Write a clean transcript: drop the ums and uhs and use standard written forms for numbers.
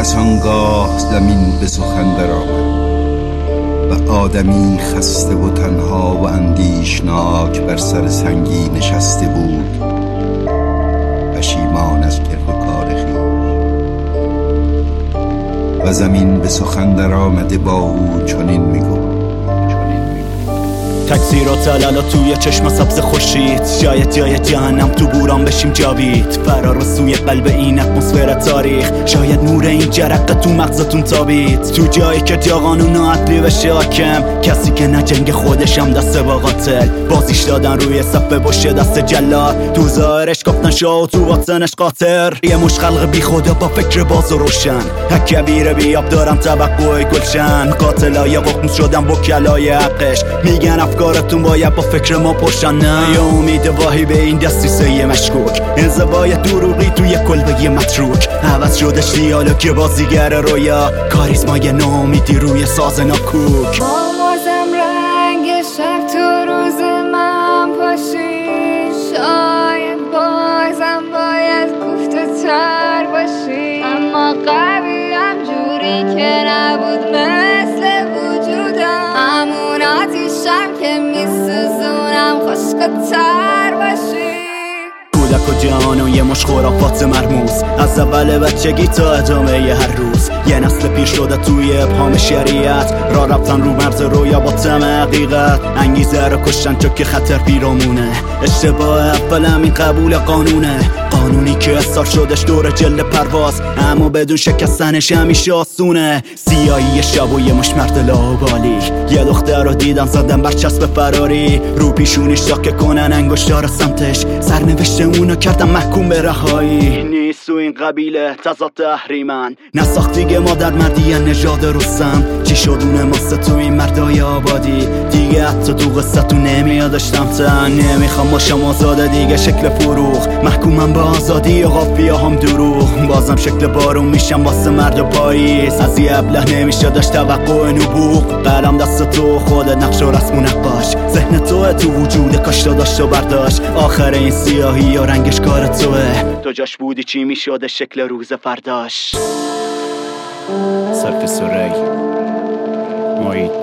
پس آنگاه زمین به سخن درآمد و آدمی خسته و تنها و اندیشناک بر سر سنگی نشسته بود، پشیمان از کردگار خویش. و زمین به سخن درآمده با او چنین میگفت: تکثیر و تلالا توی چشم سبز خورشید، شاید جای جهنم تو بوران بشیم جاوید. فرار سوی قلب این اتمسفر تاریخ، شاید نور این جرقه تو مغزتون تابید. تو جایی که جا قانون و عدلی بشه حاکم، کسی که نه جنگ خودشم دسته با قاتل، بازیش دادن روی صفه باشه دست جلاد. تو ظاهرش گفتن شاه و تو باطنش قاطر، یه مش خلق بی خدا با فکر باز و روشن. کبیر بیاب دارم توقع گلشن، قاتلای ققنوس شدن وکلای حقش، میگن افکارتون باید با فکر ما پرشن. نه یه امید واهی به این دستیسه مشکوک، انزوای دروغی توی کلبه متروک. عوض شدش دیالوگ بازیگر رویا، کاریزمای ناامیدی روی ساز ناکوک. بازم رنگ شب تو روز من پاشی، شاید بازم باید گفته تر باشی، اما قویم جوری که نبود مثل وجودم، همون آتیشم که میسوزونم خشک‌تر باشی. کودک و جهان و یه مش خرافات مرموز، از اول بچگی تا ادامه ی هر روز. یه نسل پیر شده توی ابهام شریعت، را رفتن رو مرز رویا با طمع حقیقت. انگیزه رو کشتن چون که خطر پیرامونه، اشتباه اول همین قبول قانونه. قانونی که اصار شدش دور جل پرواز، اما بدون شکستنش همیشه آسونه. سیاهی شب و یه مش مرد لاابالی، یه دختر رو دیدم زدن بر چسب فراری، رو پیشونیش شاکه کنن انگشتار سمتش، سرنوشته اونو کردم محکوم به رهایی. نیست تو این قبیله تضاد تحریمن، نساختی که مادر مردی نژاد رستم. چی شد اونه ماسته تو این مردای آبادی، دیگه حتی تو قصه تو نمیادشتم تن. نمیخوام باشم آزاده دیگه شکل فروغ، محکومم به آزادی و قافیه هم دروغ. بازم شکل بارون میشم واسه مرد و پاییز، از یه ابله نمیشه داشت توقع نبوغ. قلم دست تو خودت نقش و رسم و نقاش، ذهن توه تو وجود کاش داشت و برداشت. آخر این سیاهی و رنگش کار توه، تو جاش بودی چی میشده شکل روز فرداش. صرف سری محیط